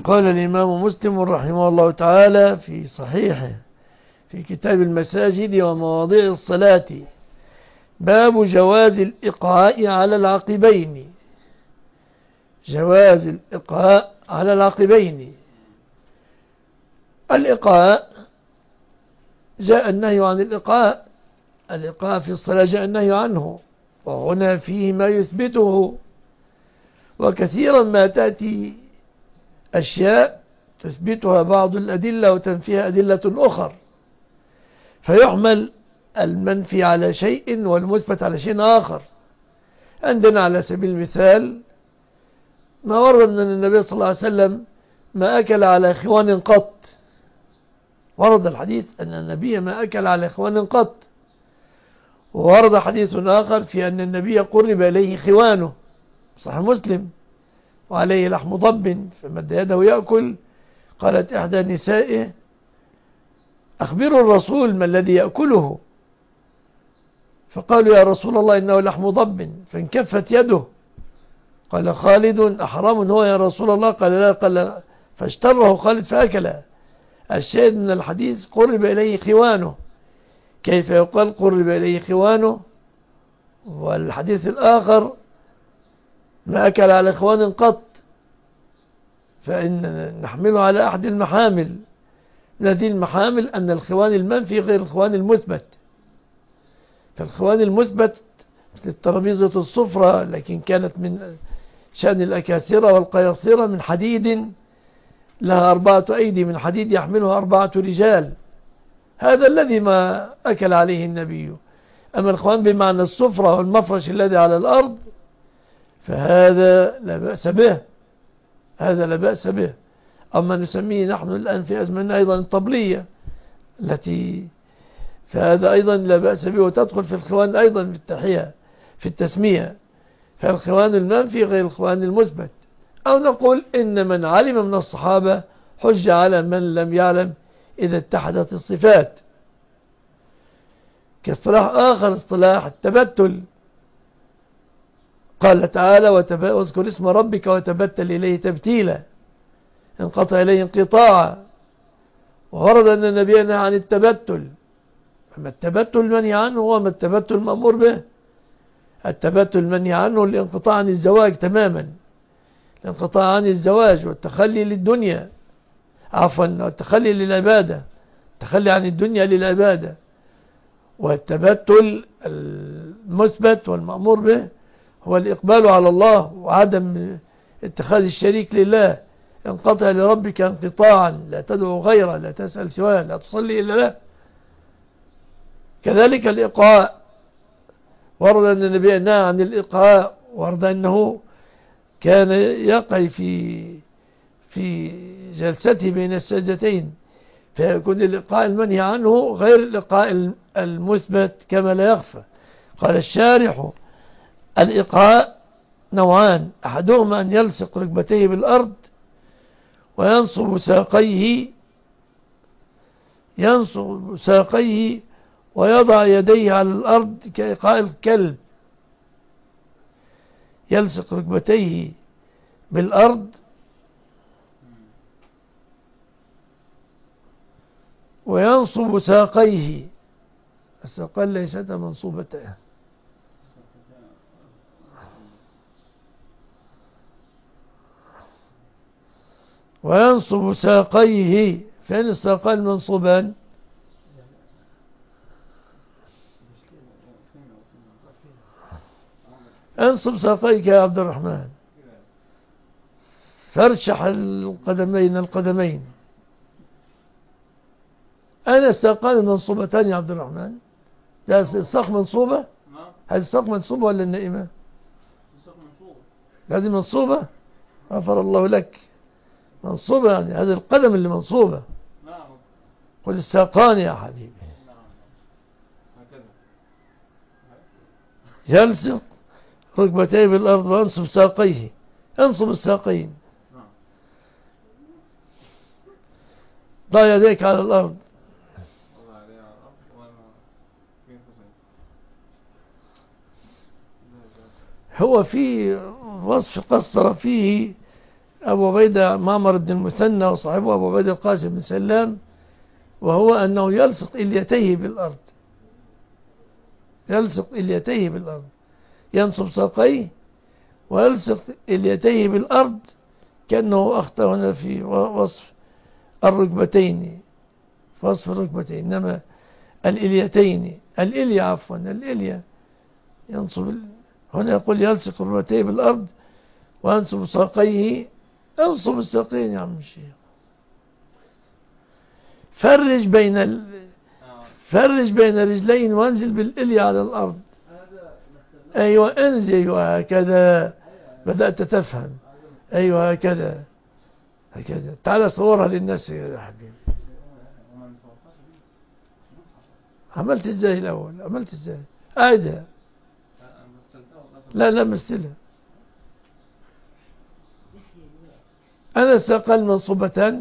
قال الإمام مسلم رحمه الله تعالى في صحيحه في كتاب المساجد ومواضيع الصلاة: باب جواز الإقعاء على العقبين. جواز الإقعاء على العقبين. الإقعاء جاء النهي عن الإقعاء. الإقعاء في الصلاة جاء النهي عنه، وهنا فيه ما يثبته. وكثيرا ما تأتي أشياء تثبتها بعض الأدلة وتنفيها أدلة أخر، فيحمل المنفي على شيء والمثبت على شيء آخر. عندنا على سبيل المثال ما ورد من النبي صلى الله عليه وسلم: ما أكل على إخوان قط. ورد الحديث أن النبي ما أكل على إخوان قط. وورد حديث آخر في أن النبي قرب إليه خوانه، صحيح مسلم، وعليه لحم ضب فمد يده يأكل. قالت إحدى نسائه: أخبروا الرسول ما الذي يأكله. فقالوا: يا رسول الله إنه لحم ضب. فانكفت يده. قال خالد: أحرام هو يا رسول الله؟ قال لا. قال فاشتره خالد فأكله. الشاهد من الحديث: قرب إليه خوانه. كيف يقال قرب إليه خوانه؟ والحديث الآخر: ما أكل على إخوان قط. فإن نحمله على أحد المحامل. من هذه المحامل أن الخوان المنفي غير الخوان المثبت. فالخوان المثبت مثل الترابيزة الصفرة، لكن كانت من شأن الأكاسرة والقياصرة من حديد، لها 4 أيدي من حديد يحملها 4 رجال. هذا الذي ما أكل عليه النبي. أما الخوان بمعنى الصفرة والمفرش الذي على الأرض فهذا لا بأس به. هذا لا بأس به. أما نسميه نحن الآن في أزمننا أيضا الطبلية التي فهذا أيضا لا بأس به، وتدخل في الخوان أيضا في التحية في التسمية. فالخوان المنفي غير الخوان المثبت. أو نقول إن من علم من الصحابة حج على من لم يعلم إذا اتحدت الصفات. كاصطلاح آخر اصطلاح التبتل. قال تعالى: واذكر اسم ربك وتبتل إليه تبتيلا. انقطع إليه انقطاعا. وورد أن النبي نهى عن التبتل. أما التبتل المنهي عنه هو ما التبتل المأمور به. التبتل المنهي عنه الانقطاع عن الزواج تماما، الانقطاع عن الزواج والتخلي للدنيا، عفوا التخلي للعبادة، التخلي عن الدنيا للعبادة. والتبتل المثبت والمأمور به هو الإقبال على الله وعدم اتخاذ الشريك لله. انقطع لربك انقطاعا، لا تدعو غيره، لا تسأل سواه، لا تصلي إلا له. كذلك الإقعاء، ورد أن النبي نهى عن الإقعاء. ورد أنه كان يقع في جلسته بين السجدتين، فيكون الإقعاء المنهي عنه غير الإقعاء المثبت كما لا يخفى. قال الشارح: الإقعاء نوعان: أحدهما أن يلصق ركبتيه بالأرض وينصب ساقيه ويضع يديه على الأرض كإيقاع الكلب. يلصق ركبتيه بالأرض وينصب ساقيه. الساقان ليستا منصوبتان. وينصب ساقيه. فين الساقان المنصوبان؟ انصب ساقيك يا عبد الرحمن، فارشح القدمين. أنا الساقان المنصوبتان يا عبد الرحمن. ده الساق منصوبة؟ هذه الساق منصوبة ولا النائمة؟ هذه منصوبة؟ غفر الله لك. منصوبة يعني هذه القدم اللي منصوبة. قل الساقان يا حبيبي. يلصق ركبتيه بالأرض وانصب ساقيه. انصب الساقين. ضع يديك على الأرض. هو في وصف قصر فيه أبو عبيدة معمر بن المثنى وصاحبه أبو عبيدة القاسم بن سلام، وهو أنه يلصق إليتيه بالأرض، يلصق إليتيه بالأرض، ينصب ساقيه ويلصق إليتيه بالأرض، كأنه أخطأ هنا في وصف الركبتين، في وصف الركبتين، إنما الإليتين، الإلية عفوا، الإلية ينصب، هنا يقول يلصق ركبتيه بالأرض وينصب ساقيه. انصب الساقين يا عم الشيخ، فرج بين رجلين وانزل بالإلية على الأرض. أيوة انزل، أيوة هكذا، بدأت تفهم. أيوة هكذا هكذا. تعال صورها للناس يا حبيبي. عملت ازاي الأول؟ عملت ازاي؟ أعدها. لا مثلها. أنا الساقان منصوبتان،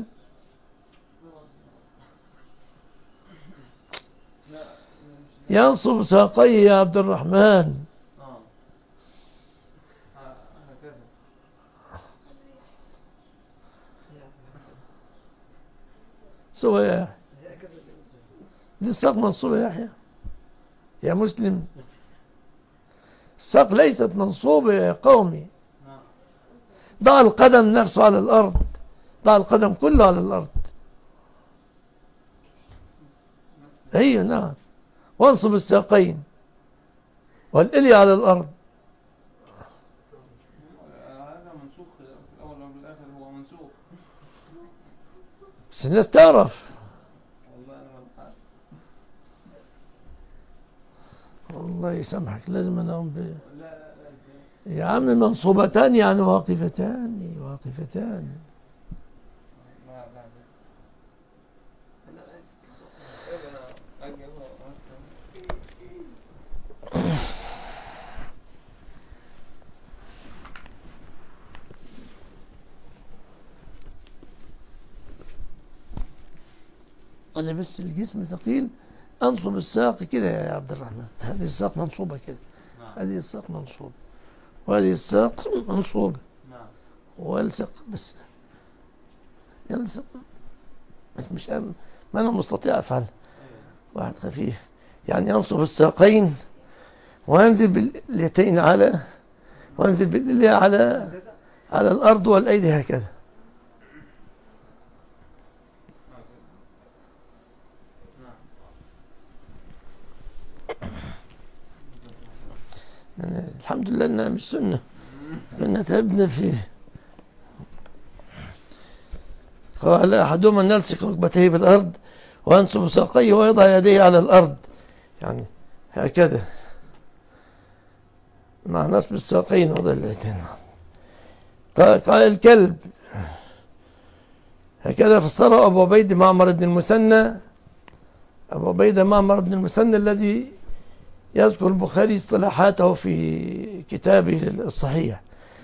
ينصب ساقيه يا عبد الرحمن. سوى يا يحيى، دي الساق منصوبة يا يحيى يا مسلم، الساق ليست منصوبة يا قومي. ضع القدم نفسه على الأرض، ضع القدم كله على الأرض. هي نعم، وانصب الساقين والإلي على الأرض. هذا منسوخ في الأول والآخر، هو منسوخ، بس الناس تعرف. والله يسامحك، لازم أنا أقوم يا عم منصوبتان يعني واقفتان، واقفتان. أنا بس الجسم ثقيل، أنصب الساق كده يا عبد الرحمن. هذه الساق منصوبة كده، هذه الساق منصوبة وهذه الساق منصوبة، والسق بس يلصق، بس مش ما أنا مستطيع أفعل. واحد خفيف يعني ينصب الساقين وينزل باليتين وينزل باليدين على الأرض والأيدي هكذا. الحمد لله أنها مش سنة، لأنها تعبنا فيه. قال أحدهما أن يلصق ركبتيه بالأرض وينصب ساقيه ويضع يديه على الأرض، يعني هكذا مع نصب الساقين وضع اليدين. قال الكلب، هكذا فسره أبو عبيدة معمر بن المثنى، أبو عبيدة معمر بن المثنى الذي يذكر البخاري اصطلاحاته في كتابه الصحيح،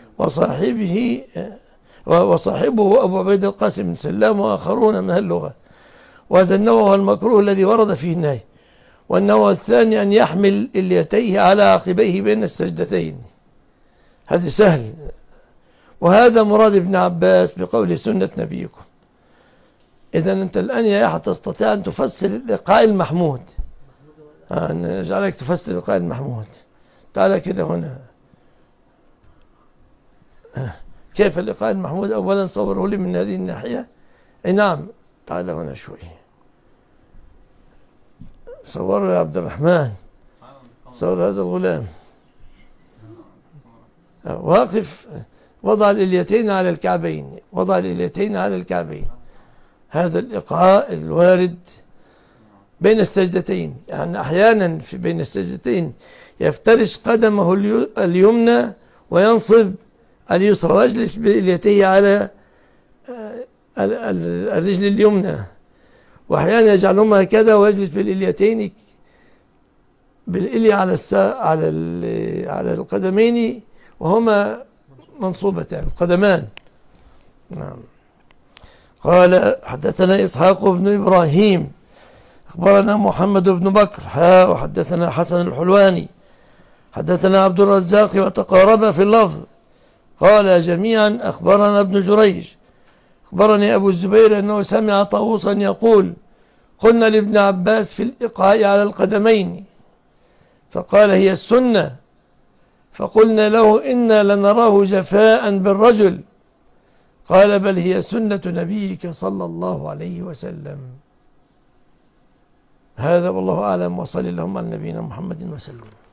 وصاحبه أبو عبيدة القاسم بن سلام وآخرون من اللغة. وهذا النوع هو المكروه الذي ورد فيه النهي. والنوع الثاني أن يحمل اليتيه على عقبيه بين السجدتين، هذا سهل، وهذا مراد ابن عباس بقول سنة نبيكم. إذن أنت الآن يا يحيى تستطيع أن تفسر الإيقاع المحمود، نجعلك تفسر الإيقاع المحمود. تعال كده هنا، كيف الإيقاع المحمود؟ أولا صوره لي من هذه الناحية. أي نعم، تعال هنا شوي، صوره يا عبد الرحمن، صور هذا الغلام واقف، وضع اليتين على الكعبين، وضع اليتين على الكعبين. هذا الإيقاع الوارد بين السجدتين، يعني أحيانا في بين السجدتين يفترش قدمه اليمنى وينصب اليسرى ويجلس باليتيه على الرجل اليمنى، وأحيانا يجعلهما هكذا ويجلس بالإليتين بالإلي على القدمين وهما منصوبتان القدمان. نعم. قال حدثنا إسحاق بن إبراهيم أخبرنا محمد بن بكر وحدثنا حسن الحلواني حدثنا عبد الرزاق وتقارب في اللفظ. قال جميعا أخبرنا ابن جريج أخبرني أبو الزبير أنه سمع طاووسا يقول قلنا لابن عباس في الإقعاء على القدمين فقال هي السنة فقلنا له إنا لنراه جفاء بالرجل قال بل هي سنة نبيك صلى الله عليه وسلم. هذا والله أعلم وصلى اللهم على نبينا محمد وسلم.